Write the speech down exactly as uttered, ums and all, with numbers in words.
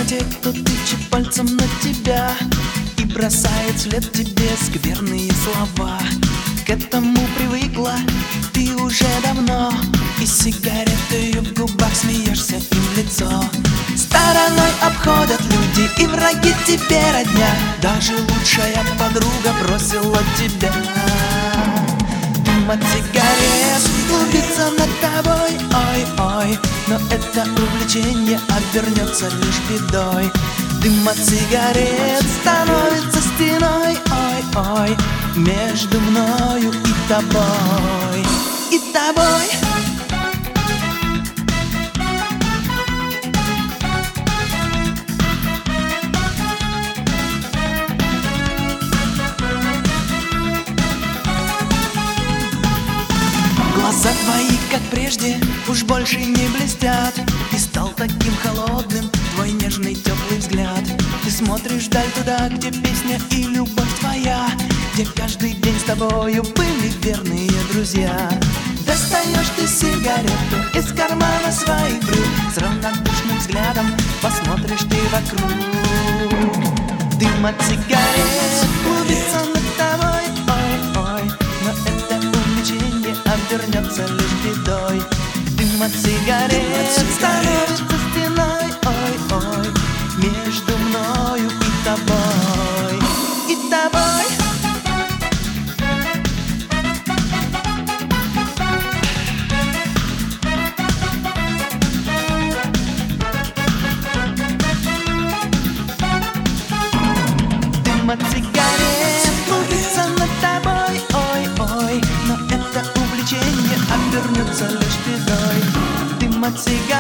те, кто тычет пальцем на тебя и бросает вслед тебе скверные слова. К этому привыкла ты уже давно, и сигаретой в губах смеешься им в лицо. Стороной обходят люди и враги тебе родня, даже лучшая подруга бросила тебя. Дым от сигарет клубится над тобой, ой-ой, но это увлечение обернется лишь бедой. Дым от сигарет становится стеной, ой-ой, между мною и тобой, и тобой. Глаза твои, как прежде, уж больше не блестят, и стал таким холодным твой нежный теплый взгляд. Ты смотришь вдаль туда, где песня и любовь твоя, где каждый день с тобою были верные друзья. Достаешь ты сигарету из кармана своих брюк, с равнодушным взглядом посмотришь ты вокруг. Дым от сигарет клубится над тобой, ой-ой, но это увлечение обернется лишь бедой. Дым от сигарет становится стеной, ой-ой, между мною и тобой, и тобой. Дым от сигарет клубится над тобой, ой-ой, но это увлечение обернется лишь бедой. Дым от сигарет